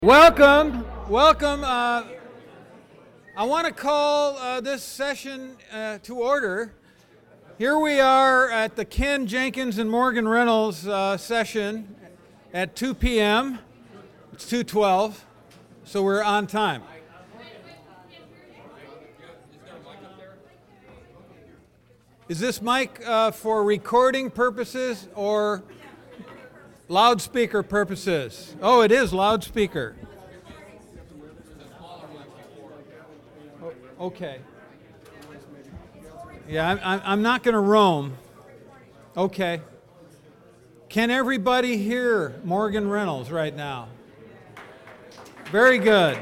Welcome. I want to call this session to order. Here we are at the Ken Jenkins and Morgan Reynolds session at 2 p.m. It's 2:12, so we're on time. Is this mic for recording purposes or loudspeaker purposes? Oh, it is loudspeaker. Okay. Yeah, I'm not going to roam. Okay. Can everybody hear Morgan Reynolds right now? Very good.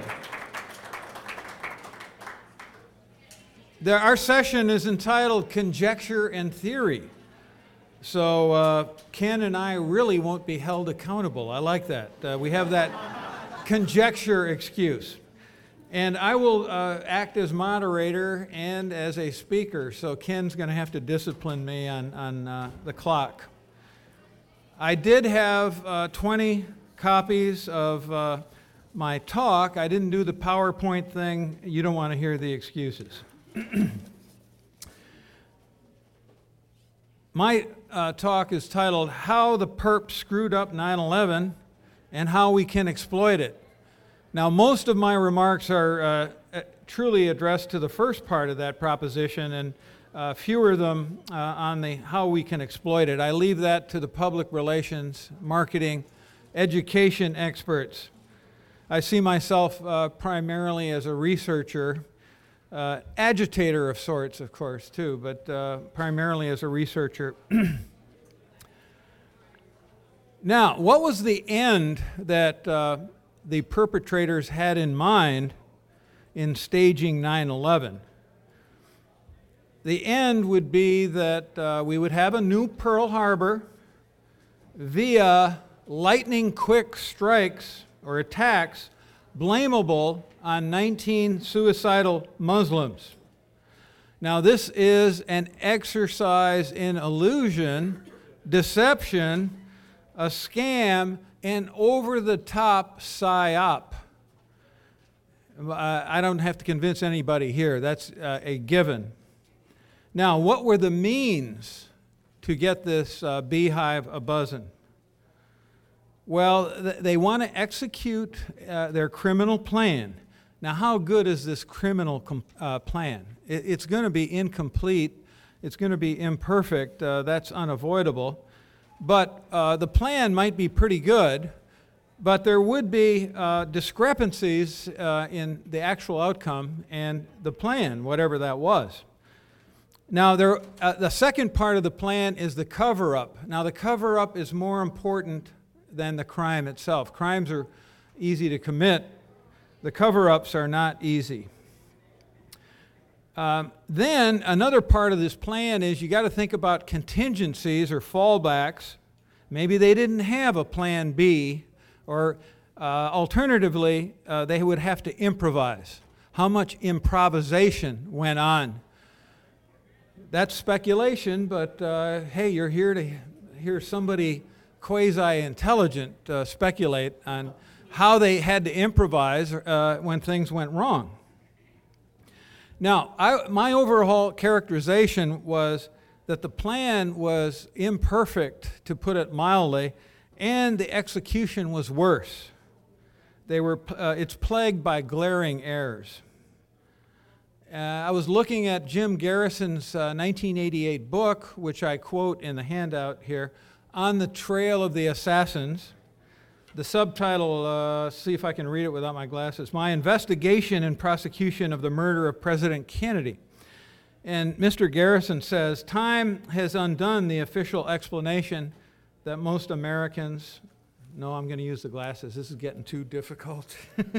Our session is entitled Conjecture and Theory. So Ken and I really won't be held accountable. I like that. We have that conjecture excuse. And I will act as moderator and as a speaker, so Ken's going to have to discipline me on the clock. I did have 20 copies of my talk. I didn't do the PowerPoint thing. You don't want to hear the excuses. My talk is titled, How the Perp Screwed Up 9/11 and How We Can Exploit It. Now, most of my remarks are truly addressed to the first part of that proposition, and fewer of them on the how we can exploit it. I leave that to the public relations, marketing, education experts. I see myself primarily as a researcher, agitator of sorts, of course, too, but primarily as a researcher. Now, what was the end that the perpetrators had in mind in staging 9/11? The end would be that we would have a new Pearl Harbor via lightning-quick strikes or attacks blamable on 19 suicidal Muslims. Now, this is an exercise in illusion, deception, a scam, and over-the-top psyop. I don't have to convince anybody here. That's a given. Now, what were the means to get this beehive a-buzzing? Well, they want to execute their criminal plan. Now, how good is this criminal plan? It's going to be incomplete. It's going to be imperfect. That's unavoidable. But the plan might be pretty good, but there would be discrepancies in the actual outcome and the plan, whatever that was. Now, the second part of the plan is the cover-up. Now, the cover-up is more important than the crime itself. Crimes are easy to commit. The cover-ups are not easy. Then another part of this plan is you got to think about contingencies or fallbacks. Maybe they didn't have a plan B, or alternatively, they would have to improvise. How much improvisation went on? That's speculation, but hey, you're here to hear somebody quasi-intelligent speculate on how they had to improvise when things went wrong. Now, my overall characterization was that the plan was imperfect, to put it mildly, and the execution was worse. It's plagued by glaring errors. I was looking at Jim Garrison's 1988 book, which I quote in the handout here, On the Trail of the Assassins. The subtitle, see if I can read it without my glasses, My Investigation and Prosecution of the Murder of President Kennedy. And Mr. Garrison says, time has undone the official explanation that most Americans, no, I'm going to use the glasses, this is getting too difficult,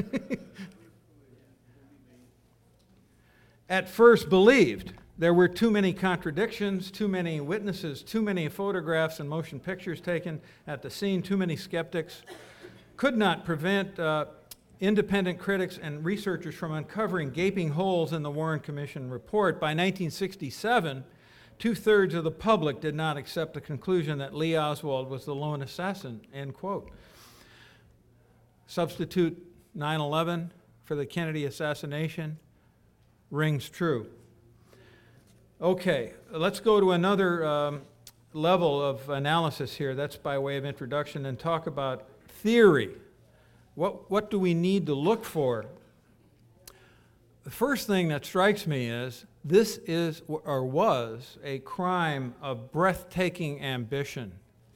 at first believed. There were too many contradictions, too many witnesses, too many photographs and motion pictures taken at the scene, too many skeptics. Could not prevent independent critics and researchers from uncovering gaping holes in the Warren Commission report. By 1967, 2/3 of the public did not accept the conclusion that Lee Oswald was the lone assassin, end quote. Substitute 9/11 for the Kennedy assassination rings true. Okay, let's go to another level of analysis here. That's by way of introduction, and talk about theory. What do we need to look for? The first thing that strikes me is this is or was a crime of breathtaking ambition.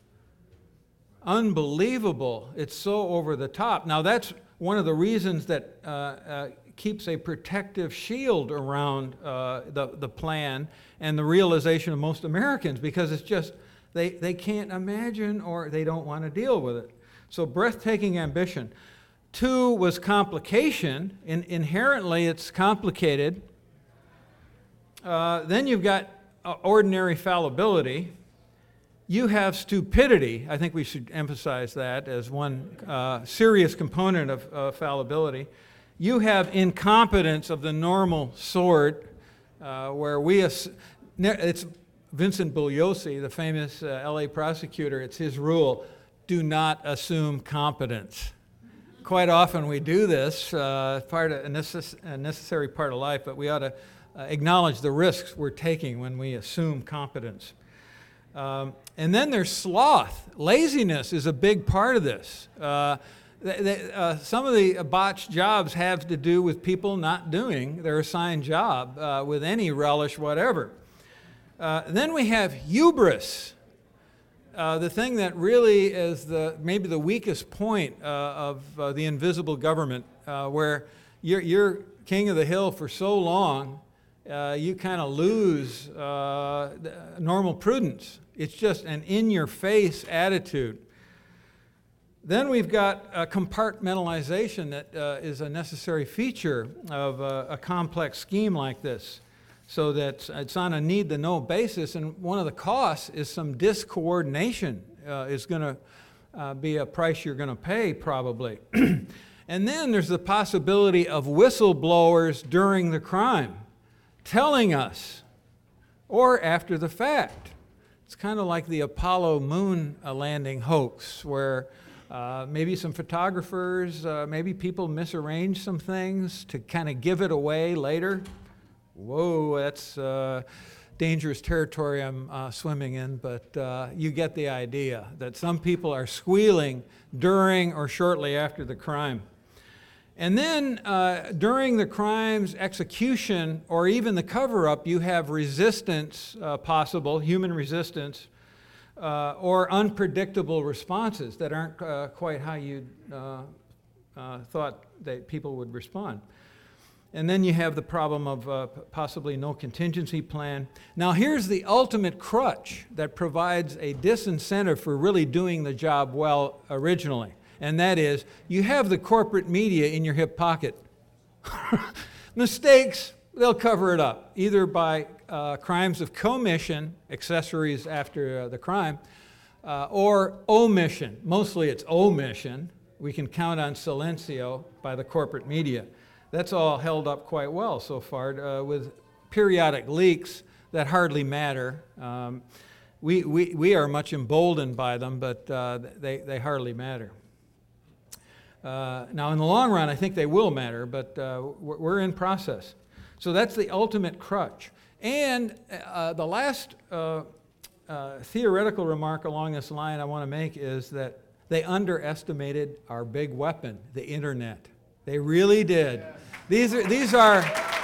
Unbelievable. It's so over the top. Now that's one of the reasons that keeps a protective shield around the plan and the realization of most Americans, because it's just they can't imagine or they don't want to deal with it. So breathtaking ambition. 2 was complication. Inherently it's complicated. Then you've got ordinary fallibility. You have stupidity. I think we should emphasize that as one serious component of fallibility. You have incompetence of the normal sort, where it's Vincent Bugliosi, the famous LA prosecutor, it's his rule, do not assume competence. Quite often we do this, part of a necessary part of life, but we ought to acknowledge the risks we're taking when we assume competence. And then there's sloth. Laziness is a big part of this. Some of the botched jobs have to do with people not doing their assigned job with any relish whatever. Then we have hubris, the thing that really is maybe the weakest point of the invisible government, where you're king of the hill for so long, you kind of lose normal prudence. It's just an in-your-face attitude. Then we've got compartmentalization that is a necessary feature of a complex scheme like this, so that it's on a need-to-know basis, and one of the costs is some discoordination is going to be a price you're going to pay probably. And then there's the possibility of whistleblowers during the crime, telling us, or after the fact. It's kind of like the Apollo moon landing hoax, where maybe some photographers, maybe people misarrange some things to kind of give it away later. Whoa, that's dangerous territory I'm swimming in, but you get the idea that some people are squealing during or shortly after the crime. And then during the crime's execution or even the cover-up, you have resistance possible, human resistance, or unpredictable responses that aren't quite how you thought that people would respond. And then you have the problem of possibly no contingency plan. Now here's the ultimate crutch that provides a disincentive for really doing the job well originally. And that is, you have the corporate media in your hip pocket. Mistakes, they'll cover it up, either by crimes of commission, accessories after the crime, or omission. Mostly it's omission. We can count on silencio by the corporate media. That's all held up quite well so far with periodic leaks that hardly matter. We are much emboldened by them, but they hardly matter. Now, in the long run, I think they will matter, but we're in process. So that's the ultimate crutch. And the last theoretical remark along this line I want to make is that they underestimated our big weapon, the internet. They really did. These are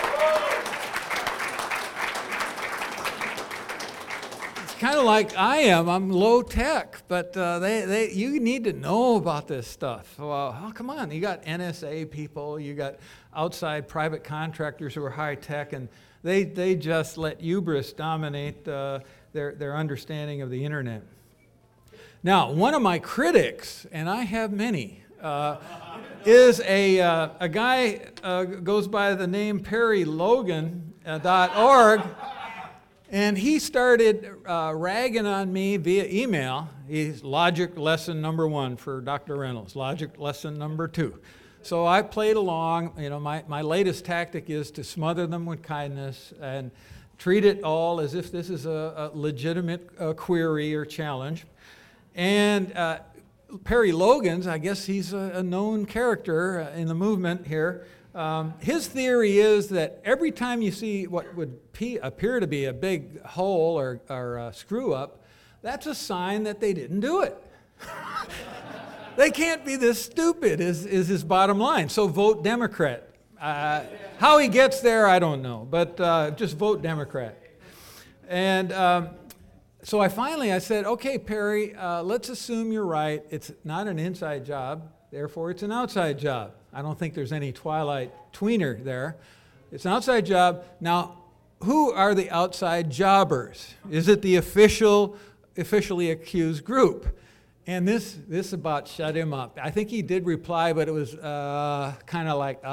kind of like I am. I'm low tech, but you need to know about this stuff. Well, oh, come on. You got NSA people, you got outside private contractors who are high tech, and they just let hubris dominate their understanding of the internet. Now, one of my critics, and I have many, is a guy goes by the name PerryLogan.org. And he started ragging on me via email. He's logic lesson number 1 for Dr. Reynolds, logic lesson number 2. So I played along. You know, my latest tactic is to smother them with kindness and treat it all as if this is a legitimate query or challenge. And Perry Logan's, I guess he's a known character in the movement here. His theory is that every time you see what would appear to be a big hole or screw up, that's a sign that they didn't do it. They can't be this stupid is his bottom line. So vote Democrat. How he gets there, I don't know, but just vote Democrat. And so I said, okay, Perry, let's assume you're right. It's not an inside job, therefore it's an outside job. I don't think there's any Twilight tweener there. It's an outside job. Now, who are the outside jobbers? Is it the officially accused group? And this about shut him up. I think he did reply, but it was kind of like,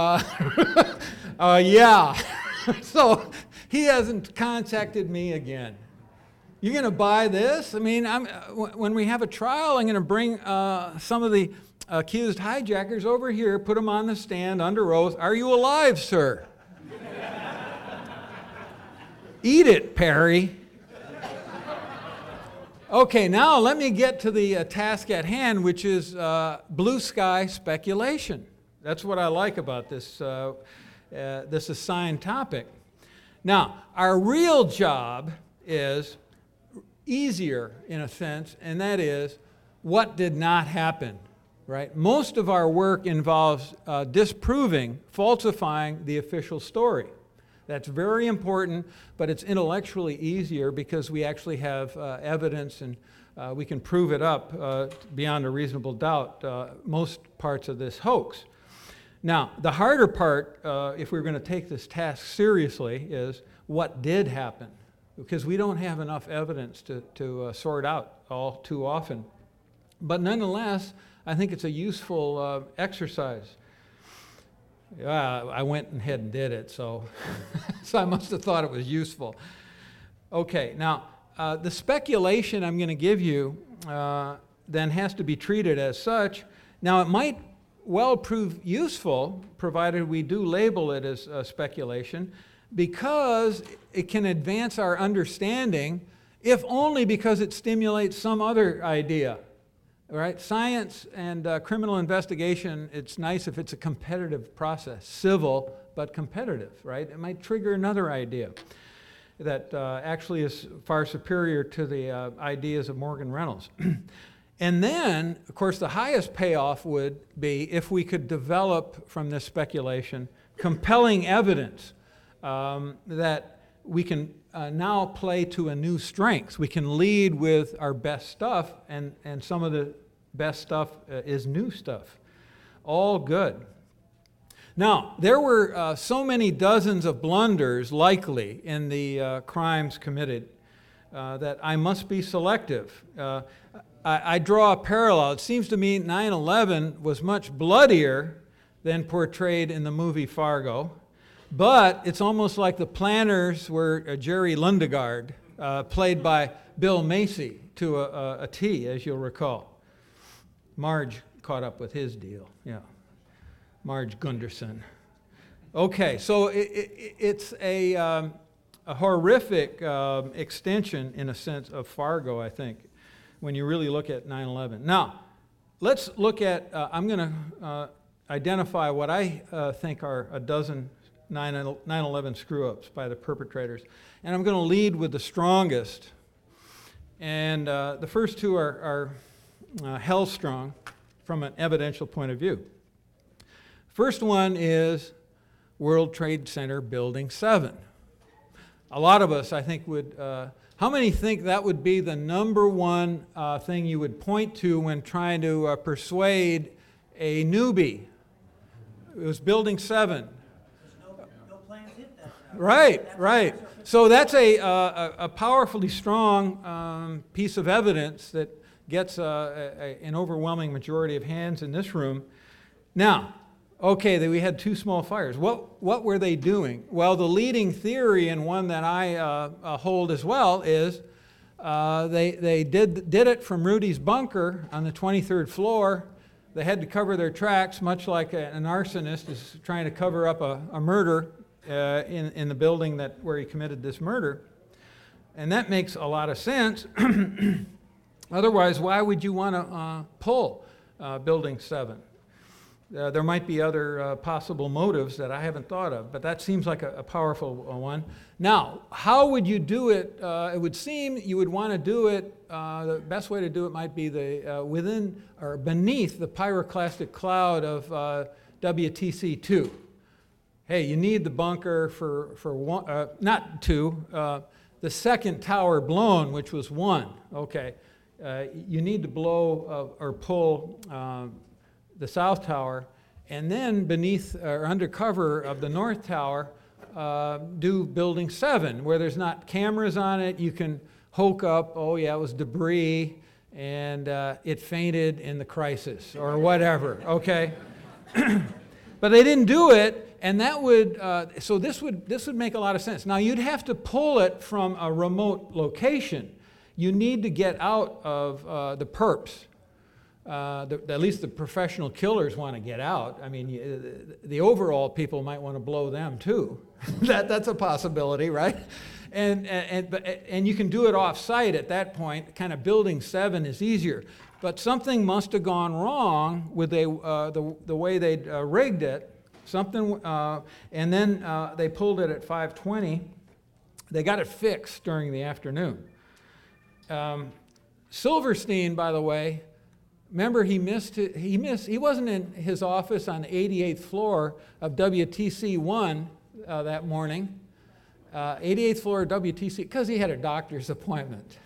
yeah. So he hasn't contacted me again. You're going to buy this? I mean, when we have a trial, I'm going to bring some of the accused hijackers over here, put them on the stand under oath. Are you alive, sir? Eat it, Perry. Okay, now let me get to the task at hand, which is blue sky speculation. That's what I like about this assigned topic. Now, our real job is easier in a sense, and that is what did not happen, right? Most of our work involves disproving, falsifying the official story. That's very important, but it's intellectually easier because we actually have evidence and we can prove it up beyond a reasonable doubt, most parts of this hoax. Now, the harder part, if we're going to take this task seriously, is what did happen, because we don't have enough evidence to sort out all too often. But nonetheless, I think it's a useful exercise. I went ahead and did it, so I must have thought it was useful. Okay, now the speculation I'm going to give you then has to be treated as such. Now it might well prove useful, provided we do label it as speculation, because it can advance our understanding, if only because it stimulates some other idea. All right, science and criminal investigation, it's nice if it's a competitive process, civil but competitive, right? It might trigger another idea that actually is far superior to the ideas of Morgan Reynolds. And then, of course, the highest payoff would be if we could develop from this speculation compelling evidence that we can now play to a new strength. We can lead with our best stuff, and some of the best stuff is new stuff. All good. Now, there were so many dozens of blunders likely in the crimes committed that I must be selective. I draw a parallel. It seems to me 9/11 was much bloodier than portrayed in the movie Fargo. But it's almost like the planners were Jerry Lundegaard, played by Bill Macy to a T, as you'll recall. Marge caught up with his deal, yeah. Marge Gunderson. Okay, so it's a horrific extension, in a sense, of Fargo, I think, when you really look at 9/11. Now, let's look at, I'm going to identify what I think are a dozen 9/11 screw-ups by the perpetrators. And I'm going to lead with the strongest. And the first two are hell-strong from an evidential point of view. First one is World Trade Center Building 7. A lot of us, I think, would... how many think that would be the number one thing you would point to when trying to persuade a newbie? It was Building 7. Right. So that's a powerfully strong piece of evidence that gets an overwhelming majority of hands in this room. Now, okay, we had two small fires. What were they doing? Well, the leading theory, and one that I hold as well, is they did it from Rudy's bunker on the 23rd floor. They had to cover their tracks, much like an arsonist is trying to cover up a murder in the building where he committed this murder. And that makes a lot of sense. Otherwise, why would you want to pull Building 7? There might be other possible motives that I haven't thought of, but that seems like a powerful one. Now, how would you do it? It would seem you would want to do it, the best way to do it might be within or beneath the pyroclastic cloud of WTC-2. Hey, you need the bunker for one, not two, the second tower blown, which was one. Okay, you need to blow or pull the south tower, and then beneath or under cover of the north tower, do Building 7, where there's not cameras on it. You can hoke up, oh yeah, it was debris, and it fainted in the crisis, or whatever, okay? But they didn't do it, and that would, so this would make a lot of sense. Now, you'd have to pull it from a remote location. You need to get out of the perps. At least the professional killers want to get out. I mean, the overall people might want to blow them too. That's a possibility, right? And you can do it off-site at that point. Kind of Building 7 is easier. But something must have gone wrong with the way they'd rigged it. Something, and then they pulled it at 5:20. They got it fixed during the afternoon. Silverstein, by the way, remember, he wasn't in his office on the 88th floor of WTC-1 that morning. 88th floor of WTC, because he had a doctor's appointment.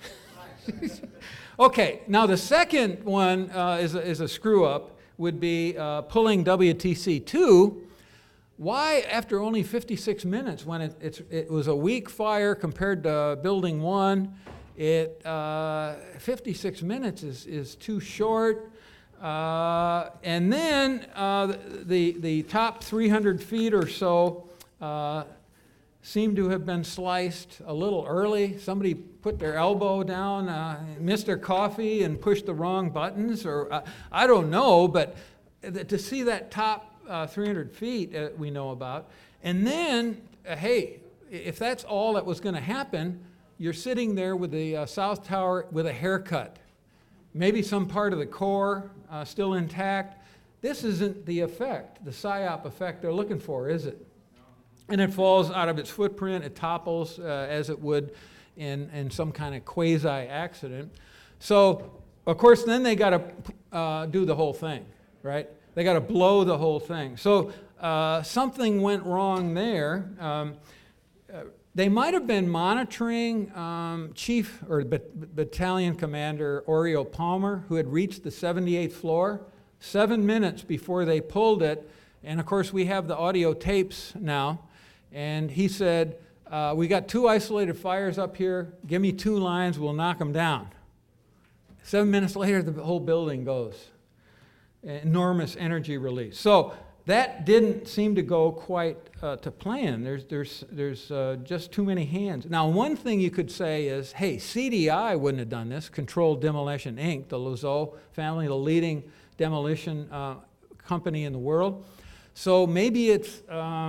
Okay, now the second one is a screw-up, would be pulling WTC-2. Why, after only 56 minutes, when it was a weak fire compared to Building 1, 56 minutes is too short. And then the top 300 feet or so seem to have been sliced a little early. Somebody put their elbow down, missed their coffee, and pushed the wrong buttons, or I don't know, but to see that top 300 feet we know about. And then, hey, if that's all that was going to happen, you're sitting there with the South Tower with a haircut. Maybe some part of the core still intact. This isn't the effect, the PSYOP effect they're looking for, is it? And it falls out of its footprint. It topples as it would in some kind of quasi-accident. So, of course, then they got to do the whole thing, right? They got to blow the whole thing. So something went wrong there. They might have been monitoring Chief or Battalion Commander Oriel Palmer, who had reached the 78th floor 7 minutes before they pulled it. And of course, we have the audio tapes now. And he said, we got 2 isolated fires up here. Give me 2 lines, we'll knock them down. 7 minutes later, the whole building goes. Enormous energy release. So that didn't seem to go quite to plan. There's just too many hands. Now, one thing you could say is, hey, CDI wouldn't have done this, Controlled Demolition Inc., the Loiseau family, the leading demolition company in the world. So maybe it's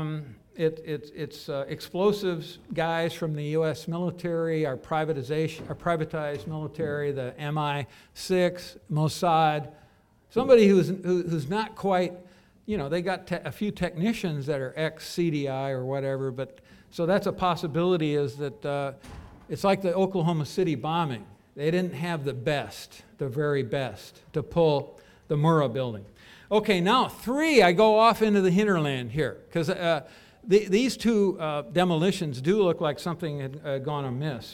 explosives guys from the U.S. military, our privatized military, the MI6, Mossad, somebody who's not quite, you know, they got a few technicians that are ex-CDI or whatever, but so that's a possibility, is that it's like the Oklahoma City bombing. They didn't have the best, the very best, to pull the Murrah building. Okay, now 3, I go off into the hinterland here, because these 2 demolitions do look like something had gone amiss.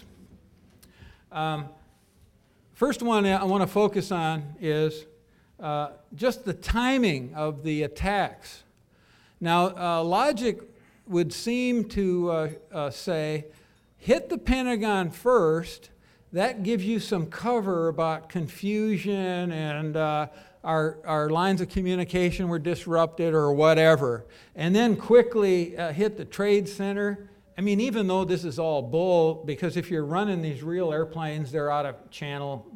First one I want to focus on is just the timing of the attacks. Now, logic would seem to say, hit the Pentagon first. That gives you some cover about confusion and our lines of communication were disrupted or whatever. And then quickly hit the Trade Center. I mean, even though this is all bull, because if you're running these real airplanes, they're out of channel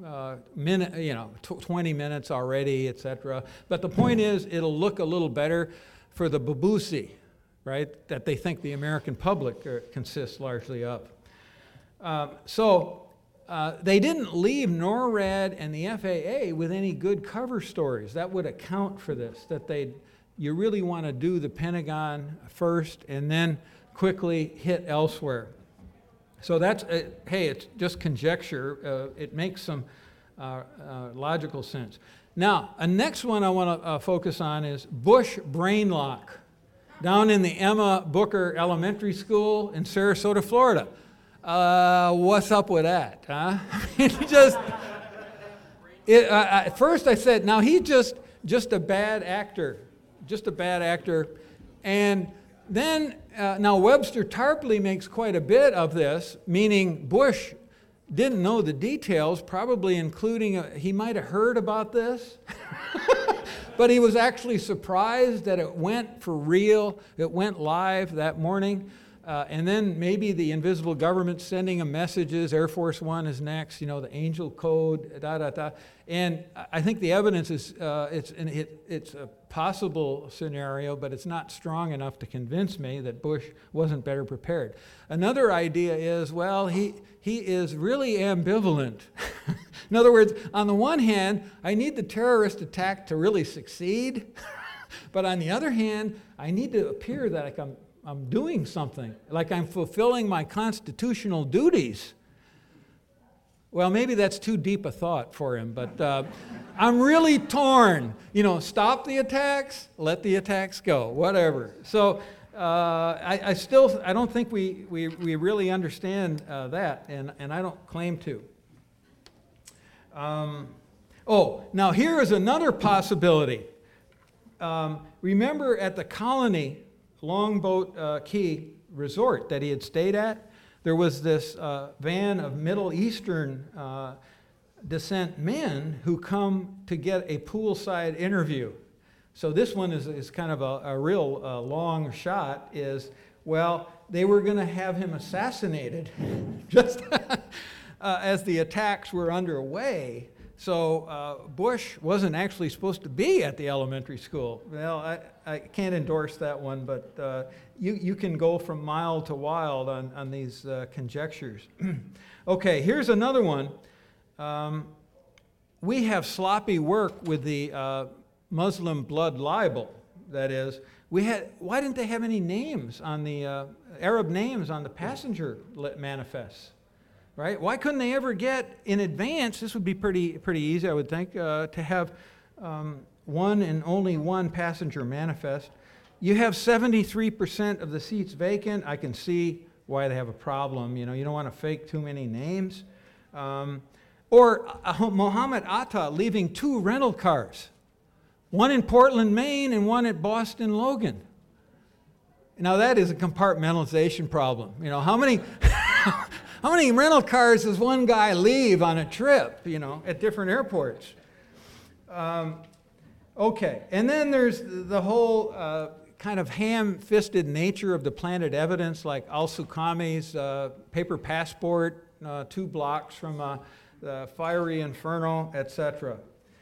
20 minutes already, etc. But the point is, it'll look a little better for the babusi, right, that they think the American public consists largely of. they didn't leave NORAD and the FAA with any good cover stories. That would account for this, that you really want to do the Pentagon first and then quickly hit elsewhere. So that's, hey, it's just conjecture. It makes some logical sense. Now, a next one I want to focus on is Bush brain lock down in the Emma Booker Elementary School in Sarasota, Florida. What's up with that, huh? At first I said, now he's just a bad actor, and then now Webster Tarpley makes quite a bit of this, meaning Bush didn't know the details, probably including, he might have heard about this, but he was actually surprised that it went for real, it went live that morning. And then maybe the invisible government sending him messages, Air Force One is next, the angel code, And I think the evidence is, it's a possible scenario, but it's not strong enough to convince me that Bush wasn't better prepared. Another idea is, well, he is really ambivalent. In other words, on the one hand, I need the terrorist attack to really succeed, but on the other hand, I need to appear that I'm doing something, like I'm fulfilling my constitutional duties. Well, maybe that's too deep a thought for him, but I'm really torn. Stop the attacks, let the attacks go, whatever. So I don't think we really understand that, and I don't claim to. Now here is another possibility. Remember at the Colony Longboat Key resort that he had stayed at, there was this van of Middle Eastern descent men who come to get a poolside interview. So this one is kind of a real long shot, they were going to have him assassinated just as the attacks were underway. So Bush wasn't actually supposed to be at the elementary school. Well, I can't endorse that one, but you can go from mild to wild on these conjectures. Okay, here's another one. We have sloppy work with the Muslim blood libel. That is, why didn't they have any names on the Arab names on the passenger manifests? Right? Why couldn't they ever get in advance? This would be pretty easy, I would think, to have one and only one passenger manifest. You have 73% of the seats vacant. I can see why they have a problem. You don't want to fake too many names. Or Mohammed Atta leaving 2 rental cars, one in Portland, Maine, and one at Boston Logan. Now that is a compartmentalization problem. How many how many rental cars does one guy leave on a trip, at different airports? Okay, and then there's the whole kind of ham-fisted nature of the planted evidence, like Al-Suqami's paper passport, 2 blocks from the fiery inferno, etc.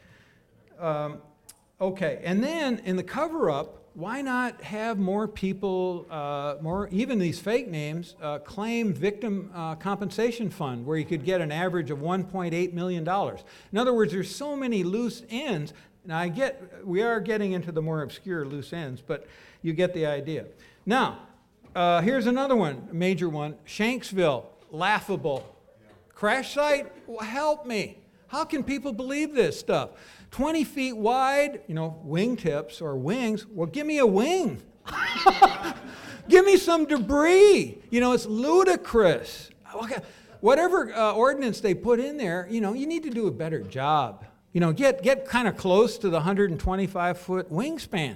Okay, and then in the cover-up, why not have more people, even these fake names, claim victim compensation fund, where you could get an average of $1.8 million? In other words, there's so many loose ends. Now we are getting into the more obscure loose ends, but you get the idea. Now, here's another one, a major one, Shanksville, laughable. Crash site? Well, help me. How can people believe this stuff? 20 feet wide, wingtips or wings. Well, give me a wing. Give me some debris. It's ludicrous. Whatever ordinance they put in there, you need to do a better job. Get kind of close to the 125-foot wingspan.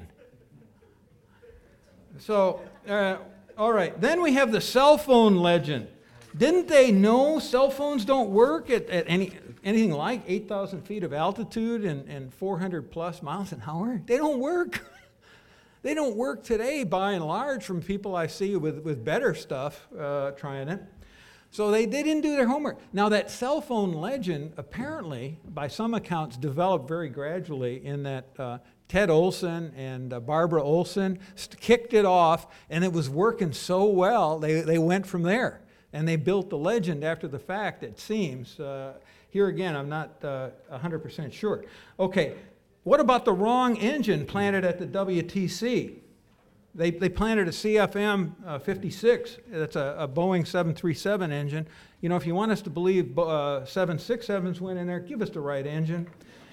So, all right. Then we have the cell phone legend. Didn't they know cell phones don't work at anything like 8,000 feet of altitude and 400 plus miles an hour? They don't work. They don't work today, by and large, from people I see with better stuff trying it. So they didn't do their homework. Now that cell phone legend, apparently, by some accounts, developed very gradually in that Ted Olson and Barbara Olson kicked it off, and it was working so well, they went from there. And they built the legend after the fact, it seems. Here again, I'm not 100% sure. Okay, what about the wrong engine planted at the WTC? They planted a CFM 56. That's a Boeing 737 engine. You know, if you want us to believe 767s went in there, give us the right engine.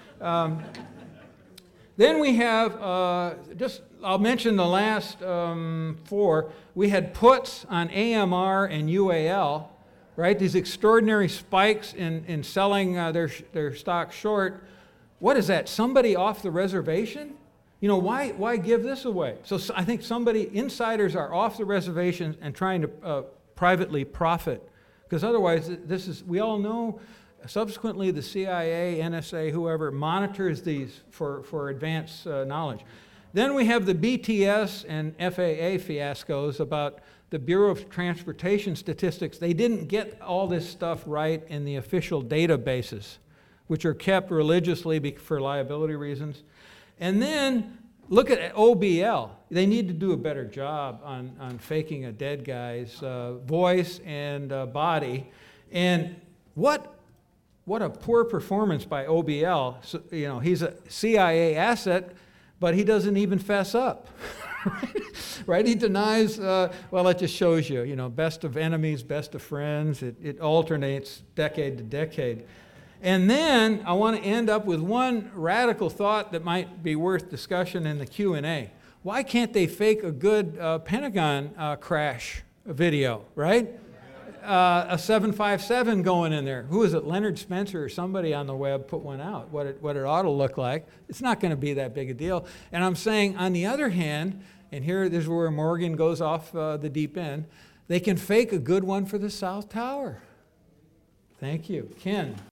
Then we have, I'll mention the last four. We had puts on AMR and UAL, right? These extraordinary spikes in selling their stock short. What is that? Somebody off the reservation? You know, why give this away? So I think insiders are off the reservation and trying to privately profit. Because otherwise, we all know, subsequently the CIA, NSA, whoever, monitors these for advanced knowledge. Then we have the BTS and FAA fiascos about the Bureau of Transportation Statistics. They didn't get all this stuff right in the official databases, which are kept religiously for liability reasons. And then look at OBL. They need to do a better job on faking a dead guy's voice and body. And what a poor performance by OBL. So, you know, he's a CIA asset, but he doesn't even fess up. Right? He denies, well, it just shows you, best of enemies, best of friends. It alternates decade to decade. And then I want to end up with one radical thought that might be worth discussion in the Q&A. Why can't they fake a good Pentagon crash video, right? A 757 going in there. Who is it? Leonard Spencer or somebody on the web put one out, what it ought to look like. It's not going to be that big a deal. And I'm saying, on the other hand, and this is where Morgan goes off the deep end, they can fake a good one for the South Tower. Thank you. Ken.